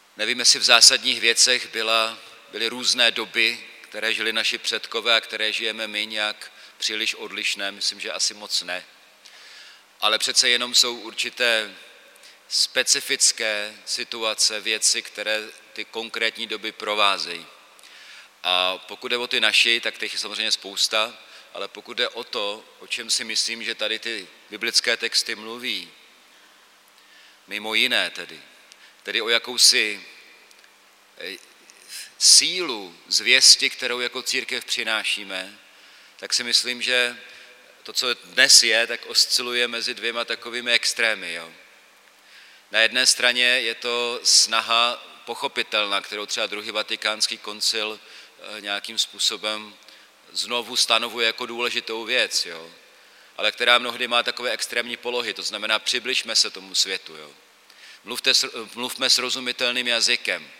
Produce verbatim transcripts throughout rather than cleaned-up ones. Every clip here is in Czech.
Nevím, jestli v zásadních věcech byla, byly různé doby, které žili naši předkové a které žijeme my, nějak příliš odlišné, myslím, že asi moc ne. Ale přece jenom jsou určité specifické situace, věci, které ty konkrétní doby provázejí. A pokud jde o ty naši, tak těch je samozřejmě spousta, ale pokud jde o to, o čem si myslím, že tady ty biblické texty mluví, mimo jiné tedy, tedy o jakousi sílu zvěsti, kterou jako církev přinášíme, tak si myslím, že to, co dnes je, tak osciluje mezi dvěma takovými extrémy. Jo. Na jedné straně je to snaha pochopitelná, kterou třeba druhý vatikánský koncil nějakým způsobem znovu stanovuje jako důležitou věc, jo. Ale která mnohdy má takové extrémní polohy, to znamená přibližme se tomu světu. Jo. Mluvte, mluvme srozumitelným jazykem.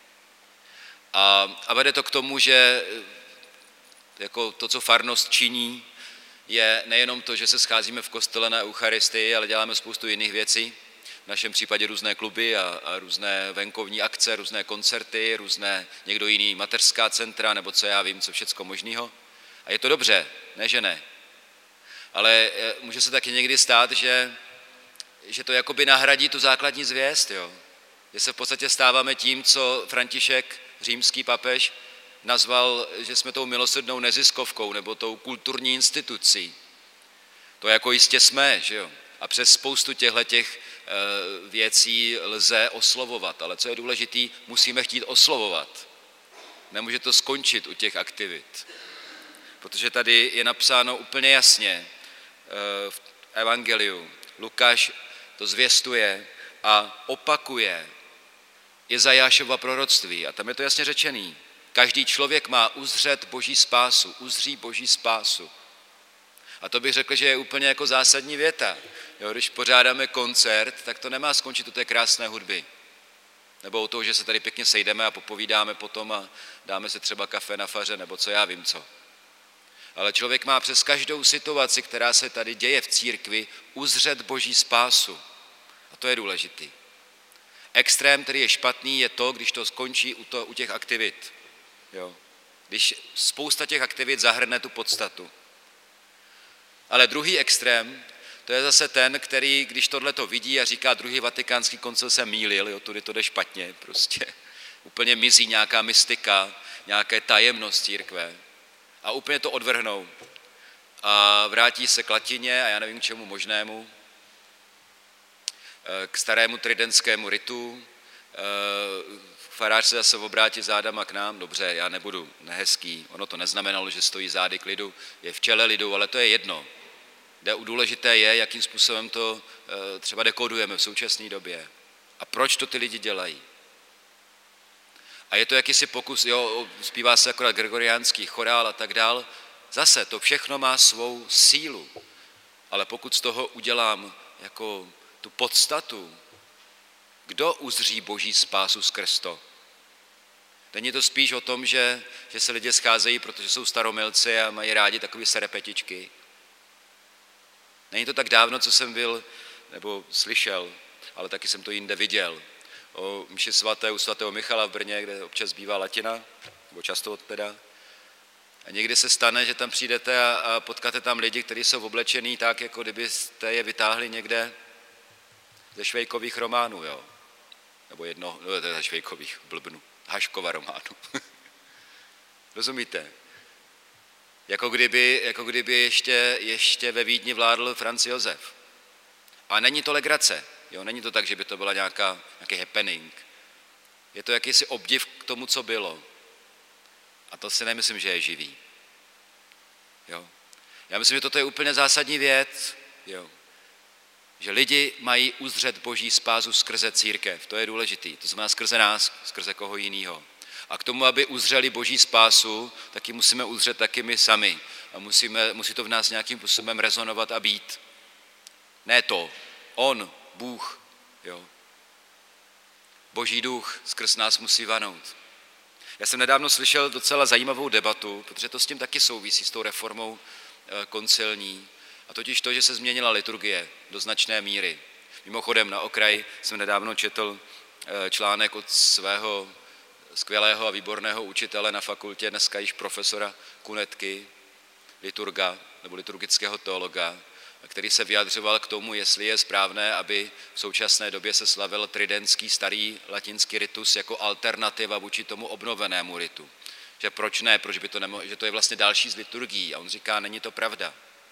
A, a vede to k tomu, že jako to, co farnost činí, je nejenom to, že se scházíme v kostele na Eucharistii, ale děláme spoustu jiných věcí. V našem případě různé kluby a, a různé venkovní akce, různé koncerty, různé někdo jiný mateřská centra, nebo co já vím, co všecko možného. A je to dobře, ne že ne. Ale může se taky někdy stát, že, že to jakoby nahradí tu základní zvěst, jo. Že se v podstatě stáváme tím, co František, římský papež, nazval, že jsme tou milosrdnou neziskovkou nebo tou kulturní institucí. To jako jistě jsme, že jo. A přes spoustu těchto věcí lze oslovovat, ale co je důležité, musíme chtít oslovovat. Nemůže to skončit u těch aktivit. Protože tady je napsáno úplně jasně v evangeliu. Lukáš to zvěstuje a opakuje Izajášova proroctví. A tam je to jasně řečený. Každý člověk má uzřet Boží spásu, uzří Boží spásu. A to bych řekl, že je úplně jako zásadní věta. Jo, když pořádáme koncert, tak to nemá skončit u té krásné hudby. Nebo u toho, že se tady pěkně sejdeme a popovídáme potom a dáme si třeba kafe na faře, nebo co já vím co. Ale člověk má přes každou situaci, která se tady děje v církvi, uzřet Boží spásu. A to je důležitý. Extrém, který je špatný, je to, když to skončí u, to, u těch aktivit. Jo. Když spousta těch aktivit zahrne tu podstatu. Ale druhý extrém, to je zase ten, který, když tohle to vidí a říká, druhý vatikánský koncil se mýlil, jo, tudy to jde špatně, prostě. Úplně mizí nějaká mystika, nějaké tajemnost církve. A úplně to odvrhnou. A vrátí se k latině a já nevím k čemu možnému, k starému tridentskému ritu. Farář se zase obrátí zádama k nám, dobře, já nebudu nehezký, ono to neznamenalo, že stojí zády k lidu, je v čele lidu, ale to je jedno. Důležité je, jakým způsobem to třeba dekodujeme v současné době a proč to ty lidi dělají. A je to jakýsi pokus, jo, zpívá se akorát gregoriánský chorál a tak dál, zase to všechno má svou sílu, ale pokud z toho udělám jako tu podstatu, kdo uzří Boží spásu skrz to? Není to spíš o tom, že, že se lidé scházejí, protože jsou staromilci a mají rádi takové serepetičky. Není to tak dávno, co jsem byl, nebo slyšel, ale taky jsem to jinde viděl, o mši svaté u svatého Michala v Brně, kde občas bývá latina, nebo často teda. A někdy se stane, že tam přijdete a, a potkáte tam lidi, kteří jsou oblečení tak, jako kdybyste je vytáhli někde ze Švejkových románů, jo. Nebo jedno, no to je ze Švejkových, blbnu, Haškova románu. Rozumíte? Jako kdyby, jako kdyby ještě, ještě ve Vídni vládl Franz Josef. A není to legrace, jo? Není to tak, že by to byla nějaká, nějaký happening. Je to jakýsi obdiv k tomu, co bylo. A to si nemyslím, že je živý. Jo? Já myslím, že toto je úplně zásadní věc, jo? Že lidi mají uzřet Boží spásu skrze církev. To je důležitý. To znamená skrze nás, skrze koho jinýho. A k tomu, aby uzřeli Boží spásu, taky musíme uzřet taky my sami. A musíme, musí to v nás nějakým způsobem rezonovat a být. Ne to. On, Bůh, jo. Boží duch skrz nás musí vanout. Já jsem nedávno slyšel docela zajímavou debatu, protože to s tím taky souvisí, s tou reformou koncilní. A totiž to, že se změnila liturgie do značné míry. Mimochodem na okraj jsem nedávno četl článek od svého skvělého a výborného učitele na fakultě, dneska již profesora Kunetky, liturga nebo liturgického teologa, který se vyjadřoval k tomu, jestli je správné, aby v současné době se slavil tridentský starý latinský ritus jako alternativa vůči tomu obnovenému ritu. Že proč ne, proč by to nemohlo, že to je vlastně další z liturgií. A on říká, není to pravda.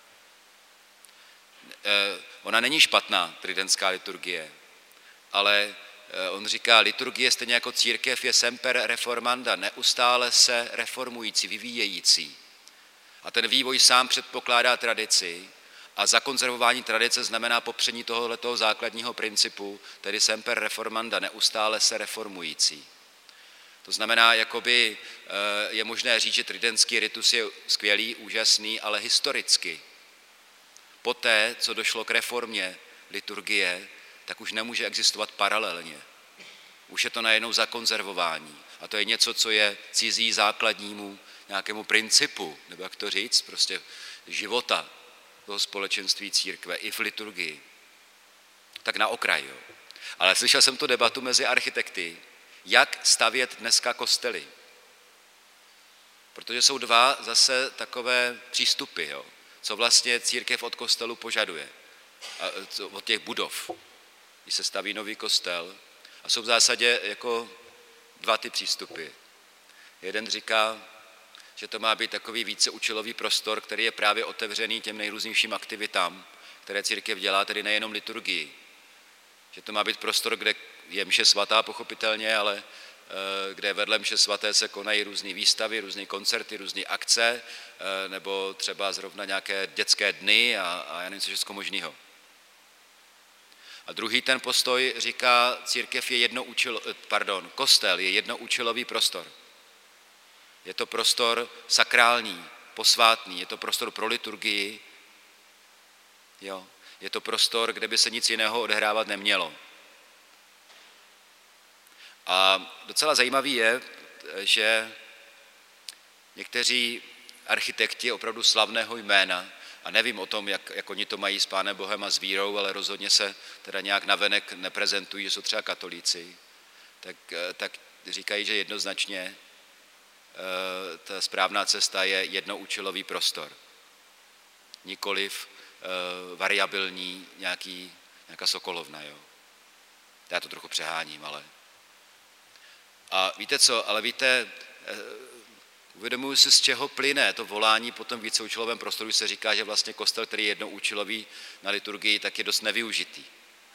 E, ona není špatná, tridentská liturgie, ale e, on říká, liturgie stejně jako církev je semper reformanda, neustále se reformující, vyvíjející. A ten vývoj sám předpokládá tradici a zakonzervování tradice znamená popření tohoto základního principu, tedy semper reformanda, neustále se reformující. To znamená, jakoby je možné říct, že tridentský ritus je skvělý, úžasný, ale historicky. Poté, co došlo k reformě liturgie, tak už nemůže existovat paralelně. Už je to najednou zakonzervování. A to je něco, co je cizí základnímu nějakému principu, nebo jak to říct, prostě života toho společenství církve i v liturgii. Tak na okraj, jo. Ale slyšel jsem tu debatu mezi architekty, jak stavět dneska kostely. Protože jsou dva zase takové přístupy, jo, co vlastně církev od kostelu požaduje, a od těch budov, když se staví nový kostel. A jsou v zásadě jako dva ty přístupy. Jeden říká, že to má být takový víceúčelový prostor, který je právě otevřený těm nejrůznějším aktivitám, které církev dělá, tedy nejenom liturgii. Že to má být prostor, kde je mše svatá pochopitelně, ale kde vedle mše svaté se konají různé výstavy, různé koncerty, různé akce, nebo třeba zrovna nějaké dětské dny a, a já nevím, co všechno možného. A druhý ten postoj říká, církev je jednoúčel, pardon, kostel je jednoúčelový prostor. Je to prostor sakrální, posvátný, je to prostor pro liturgii, jo. Je to prostor, kde by se nic jiného odehrávat nemělo. A docela zajímavý je, že někteří architekti opravdu slavného jména, a nevím o tom, jak, jak oni to mají s Pánem Bohem a s vírou, ale rozhodně se teda nějak navenek neprezentují, že jsou třeba katolíci, tak, tak říkají, že jednoznačně ta správná cesta je jednoúčelový prostor. Nikoliv variabilní nějaký, nějaká sokolovna. Jo. Já to trochu přeháním, ale... A víte co, ale víte, uvědomuji si, z čeho plyne to volání po tom víceúčelovém prostoru, se říká, že vlastně kostel, který je jednoúčelový na liturgii, tak je dost nevyužitý.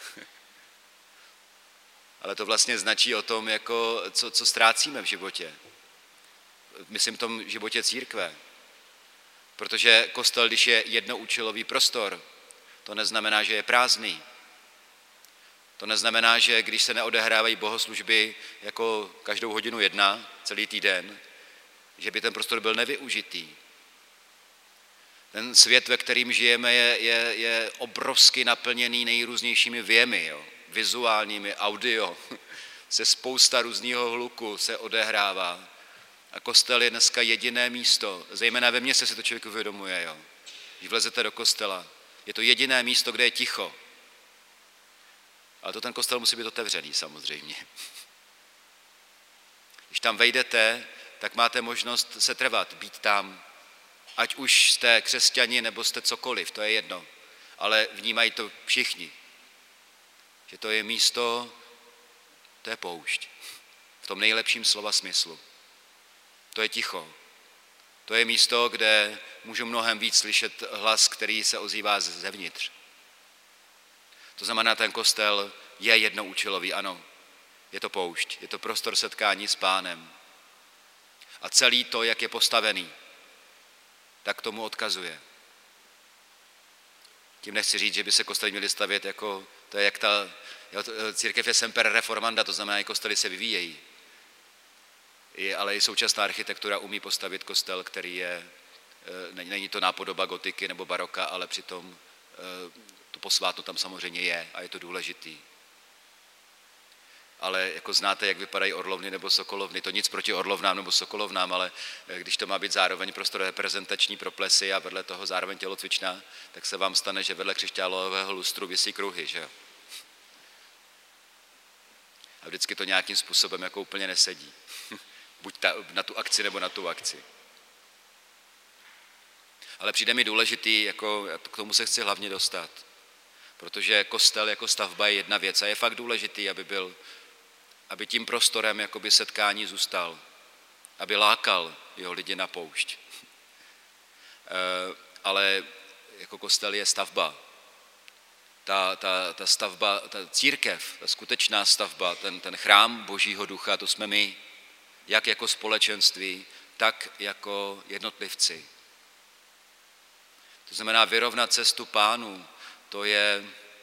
Ale to vlastně značí o tom, jako, co, co ztrácíme v životě. Myslím v tom životě církve. Protože kostel, když je jednoúčelový prostor, to neznamená, že je prázdný. To neznamená, že když se neodehrávají bohoslužby jako každou hodinu jedna, celý týden, že by ten prostor byl nevyužitý. Ten svět, ve kterým žijeme, je, je, je obrovsky naplněný nejrůznějšími věmy, jo. Vizuálními, audio, se spousta různého hluku se odehrává. A kostel je dneska jediné místo, zejména ve městě se to člověk uvědomuje, jo. Když vlezete do kostela, je to jediné místo, kde je ticho. Ale to ten kostel musí být otevřený samozřejmě. Když tam vejdete, tak máte možnost se trvat, být tam. Ať už jste křesťani, nebo jste cokoliv, to je jedno. Ale vnímají to všichni. Že to je místo, to je poušť. V tom nejlepším slova smyslu. To je ticho. To je místo, kde můžu mnohem víc slyšet hlas, který se ozývá zevnitř. To znamená, ten kostel je jednoúčelový, ano. Je to poušť, je to prostor setkání s Pánem. A celý to, jak je postavený, tak tomu odkazuje. Tím nechci říct, že by se kostely měly stavět jako, to je jak ta, církev je semper reformanda, to znamená, že kostely se vyvíjejí. Je, ale i současná architektura umí postavit kostel, který je, není to nápodoba gotiky nebo baroka, ale přitom to posvátno tam samozřejmě je a je to důležitý. Ale jako znáte, jak vypadají orlovny nebo sokolovny, to nic proti orlovnám nebo sokolovnám, ale když to má být zároveň prostor reprezentační pro plesy a vedle toho zároveň tělocvičná, tak se vám stane, že vedle křišťálového lustru visí kruhy, že jo? A vždycky to nějakým způsobem jako úplně nesedí. Buď ta, na tu akci, nebo na tu akci. Ale přijde mi důležitý, jako k tomu se chci hlavně dostat. Protože kostel jako stavba je jedna věc a je fakt důležitý, aby byl, aby tím prostorem jakoby setkání zůstal. Aby lákal jeho lidi na poušť. E, ale jako kostel je stavba. Ta, ta, ta stavba, ta církev, ta skutečná stavba, ten, ten chrám Božího ducha, to jsme my, jak jako společenství, tak jako jednotlivci. To znamená vyrovnat cestu Pánu, to je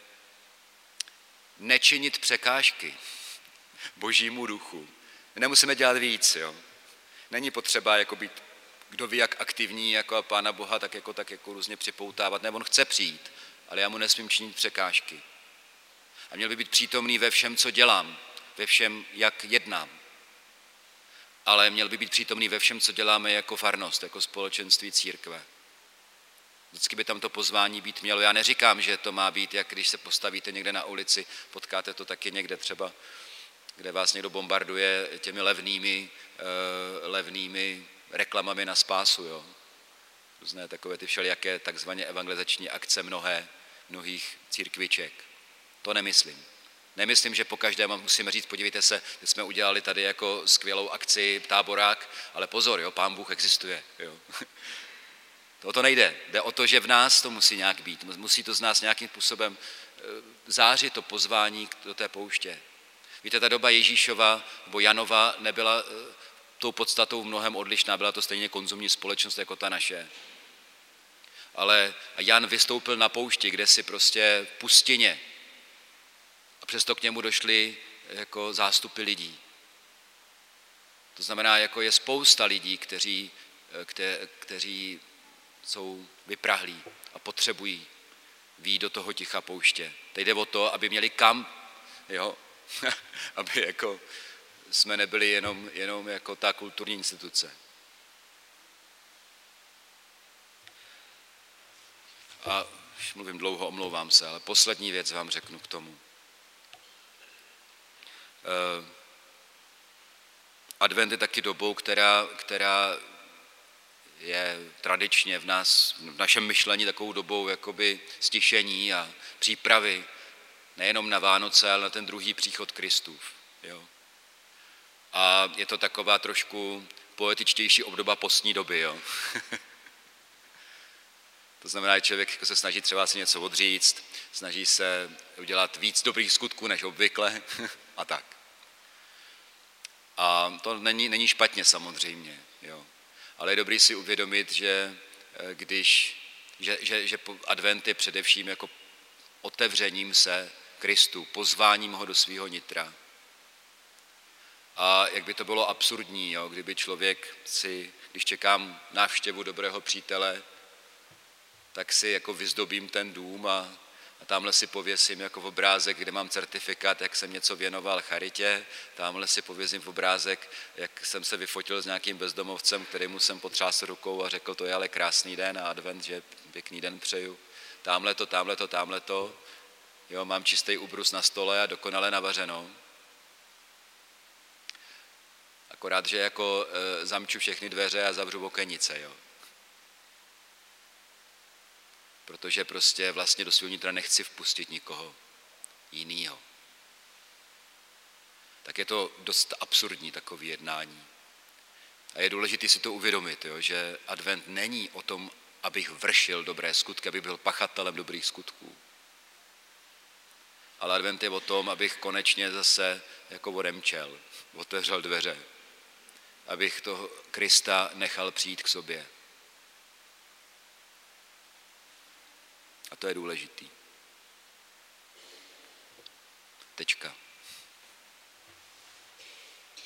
nečinit překážky Božímu duchu. Nemusíme dělat víc, jo. Není potřeba jako být, kdo ví, jak aktivní jako Pána Boha, tak jako, tak jako různě připoutávat, nebo on chce přijít, ale já mu nesmím činit překážky. A měl by být přítomný ve všem, co dělám, ve všem, jak jednám. Ale měl by být přítomný ve všem, co děláme jako farnost, jako společenství církve. Vždycky by tam to pozvání být mělo. Já neříkám, že to má být, jak když se postavíte někde na ulici, potkáte to taky někde třeba, kde vás někdo bombarduje těmi levnými, uh, levnými reklamami na spásu. Jo. Různé takové ty všelijaké takzvané evangelizační akce mnohé, mnohých církviček. To nemyslím. Nemyslím, že po každém musíme říct, podívejte se, že jsme udělali tady jako skvělou akci táborák, ale pozor, jo, Pán Bůh existuje. Jo. O to nejde. Jde o to, že v nás to musí nějak být. Musí to z nás nějakým způsobem zářit to pozvání do té pouště. Víte, ta doba Ježíšova nebo Janova nebyla tou podstatou mnohem odlišná, byla to stejně konzumní společnost jako ta naše. Ale Jan vystoupil na poušti, kde si prostě v pustině. A přesto k němu došly jako zástupy lidí. To znamená, jako je spousta lidí, kteří, kte, kteří jsou vyprahlí a potřebují vyjít do toho ticha pouště. Teď jde o to, aby měli kam, jo? Aby jako jsme nebyli jenom, jenom jako ta kulturní instituce. A už mluvím dlouho, omlouvám se, ale poslední věc vám řeknu k tomu. Advent je taky dobou, která, která je tradičně v nás, v našem myšlení takovou dobou jakoby stišení a přípravy nejenom na Vánoce, ale na ten druhý příchod Kristův. Jo. A je to taková trošku poetičtější obdoba postní doby. Jo. To znamená, že člověk jako se snaží třeba si něco odříct, snaží se udělat víc dobrých skutků než obvykle a tak. A to není, není špatně samozřejmě, jo. Ale je dobrý si uvědomit, že když, že, že, že advent je především jako otevřením se Kristu, pozváním ho do svého nitra. A jak by to bylo absurdní, jo, kdyby člověk si, když čekám návštěvu dobrého přítele, tak si jako vyzdobím ten dům a, a tamhle si pověsím jako v obrázek, kde mám certifikát, jak jsem něco věnoval charitě, tamhle si pověsím v obrázek, jak jsem se vyfotil s nějakým bezdomovcem, kterému jsem potřásl rukou a řekl, to je ale krásný den a advent, že pěkný den přeju. Tamhle to, tamhle to, tamhle to. Jo, mám čistý ubrus na stole a dokonale navařeno. Akorát, že jako e, zamču všechny dveře a zavřu okenice, jo. Protože prostě vlastně do svého nitra nechci vpustit nikoho jinýho. Tak je to dost absurdní takové jednání. A je důležité si to uvědomit, jo, že advent není o tom, abych vršil dobré skutky, abych byl pachatelem dobrých skutků. Ale advent je o tom, abych konečně zase jako odemčel, otevřel dveře, abych toho Krista nechal přijít k sobě. A to je důležitý. Tečka.